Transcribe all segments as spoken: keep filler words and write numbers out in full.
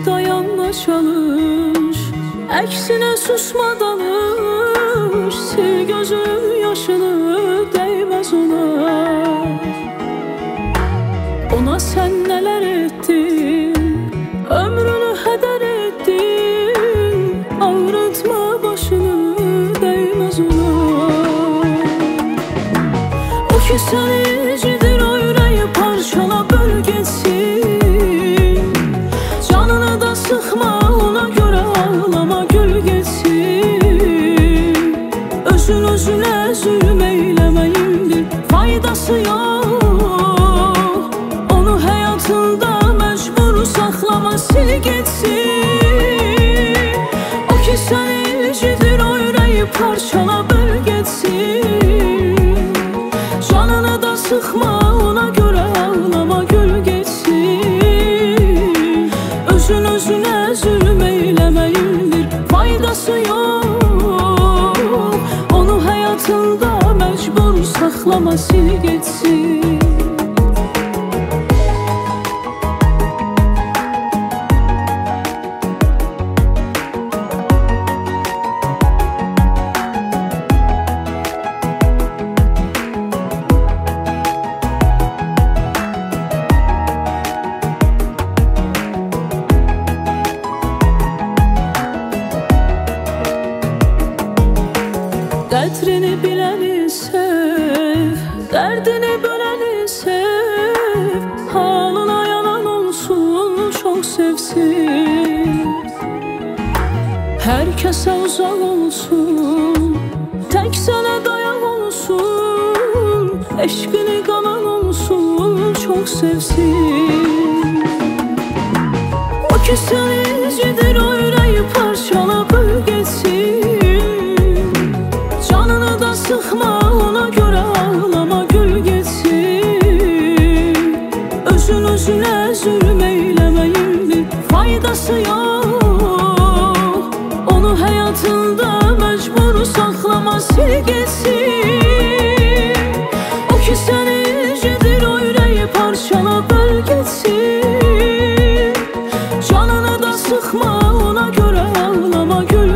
dayanma çalış, əksinə susma danış. Sil gözün yaşını, dəyməz ona. Ona sən nələr etdin, ömrünü hədər etdin. Ağrıtma başını, dəyməz ona. O ki səni incidir, o ürəyi parçala, böl getsin. Canını da sıxma, ona görə ağlama, gül getsin. Özün özünə zülm eyləməyindir, faydası yox. Onu həyatında məcbur saxlama, sil getsin. O ki səni incidir, o ürəyi parçala, böl getsin. Canını da sıxma, ona görə ağlama, gül getsin. Özün özünə zülm eyləməyindir, faydası yox. Onu həyatında məcbur saxlama, sil getsin. Qədrini biləni sev, dərdini böləni sev. Halına yanan olsun, çox sevsin. Hər kəsə uzaq olsun, tək sənə dayaq olsun. Eşqini qanan olsun, çox sevsin. O ki səni incidir, o ürəyi parçala, böl getsin. Sıxma, ona görə ağlama, gül getsin. Özün özünə zülm eyləməyindir, faydası yox. Onu həyatında məcbur saxlama, sil getsin. O ki səni incidir, o ürəyi parçala, böl getsin. Canını da sıxma, ona görə ağlama, gül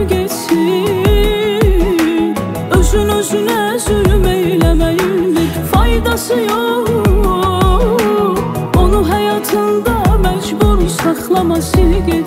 getsin. Özün özünə zülm eyləməyindir, faydası yox. Onu həyatında məcbur saxlama, sil getsin.